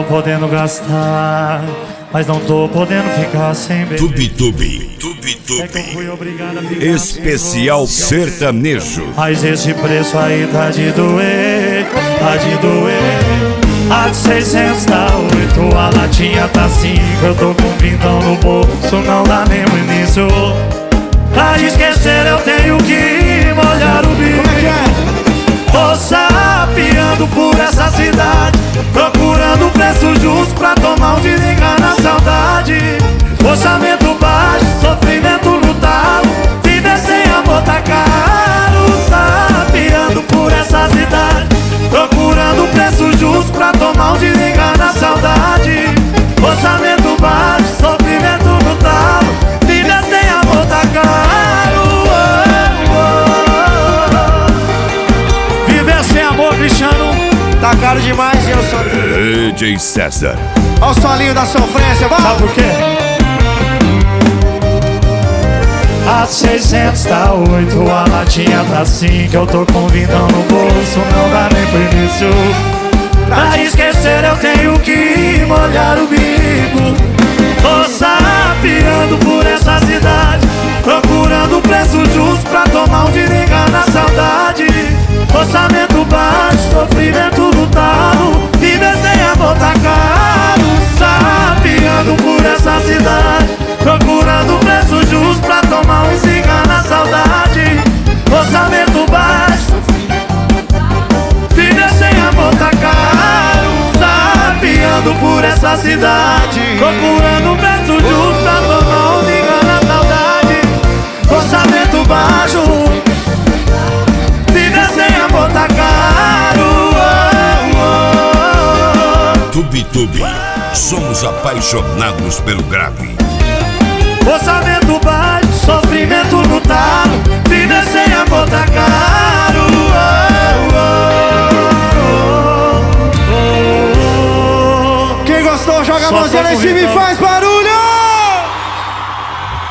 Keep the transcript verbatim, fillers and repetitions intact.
podendo gastar, mas não tô podendo ficar sem beber. Tubi-tubi, tubi-tubi, é que eu fui obrigado a ficar especial sertanejo. Mas esse preço aí tá de doer, tá de doer. A de seiscentos tá oito, a latinha tá cinco. Eu tô com vintão no bolso, não dá nem pro início. Pra esquecer eu tenho que molhar o bico. Tô sapeando por essa cidade, procurando o preço justo pra tomar um desligar na saudade. Orçamento baixo, sofrimento no talo, viver sem amor tá caro. Sapeando por essa cidade, procurando o preço justo pra tomar um desligar na saudade. Orçamento baixo, sofrimento no talo, viver sem amor tá caro. Cristiano, tá caro demais e eu sou D J César. Olha o solinho da sofrência, vamos! Sabe por quê? A seiscentos tá oito, a latinha tá cinco. Eu tô com vintão no bolso, não dá nem pro início. Pra esquecer eu tenho que molhar o bico. Tô sapeando por essa cidade, procurando o preço justo pra tomar um desligar na saudade. Orçamento baixo, sofrimento no talo, viver sem amor tá caro. Sapeando por essa cidade, procurando o preço justo pra tomar um cigarro na saudade. Orçamento baixo, viver sem amor tá caro. Sapeando por essa cidade, procurando o preço justo pra tomar um cigarro na saudade. Orçamento baixo, tá caro. Oh, oh. Tubi-tubi, somos apaixonados pelo grave. Orçamento baixo, sofrimento no talo, viver sem amor tá caro. Oh, oh, oh, oh. Quem gostou, joga a mãozinha lá em cima e faz.